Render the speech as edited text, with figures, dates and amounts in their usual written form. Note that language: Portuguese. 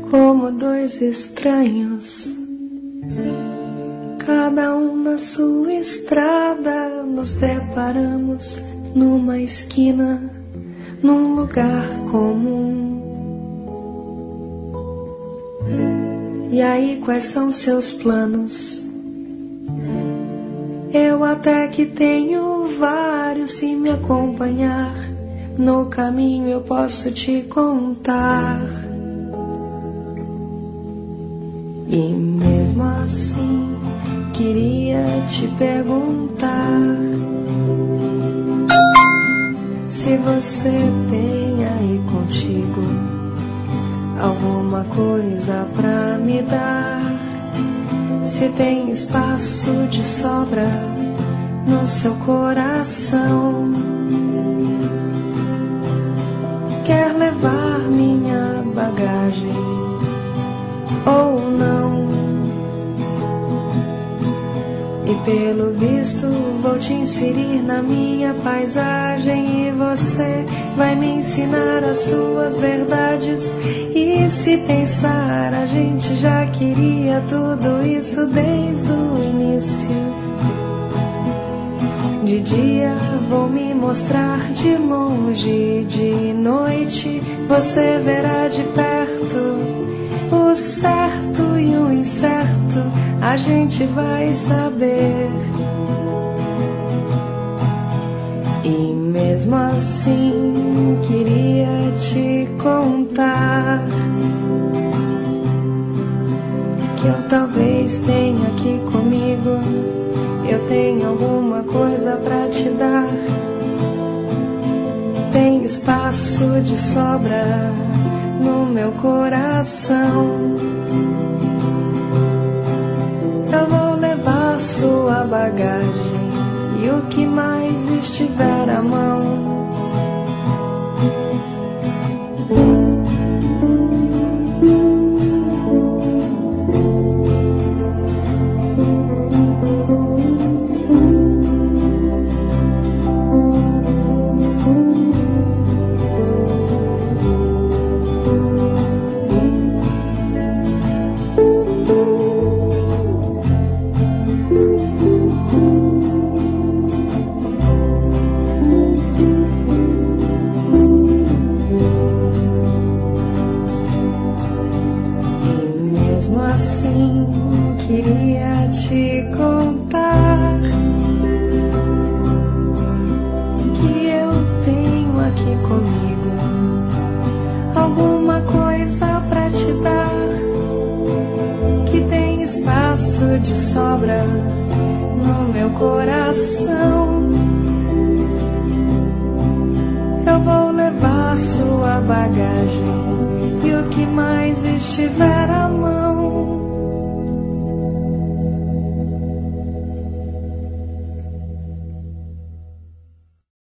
como dois estranhos, cada um na sua estrada, nos deparamos numa esquina, num lugar comum. E aí, quais são seus planos? Eu até que tenho vários, se me acompanhar no caminho eu posso te contar. E mesmo assim queria te perguntar se você tem aí contigo alguma coisa pra me dar, se tem espaço de sobra no seu coração. Quer levar minha bagagem ou não? E pelo visto vou te inserir na minha paisagem, e você vai me ensinar as suas verdades. E se pensar, a gente já queria tudo isso desde o início. De dia vou me mostrar de longe, de noite você verá de perto. O certo e o incerto a gente vai saber. E mesmo assim queria te contar que eu talvez tenha aqui comigo, eu tenho alguma coisa pra te dar. Tem espaço de sobra no meu coração. Eu vou levar sua bagagem e o que mais estiver à mão. Queria te contar que eu tenho aqui comigo alguma coisa pra te dar, que tem espaço de sobra no meu coração. Eu vou levar sua bagagem e o que mais estiver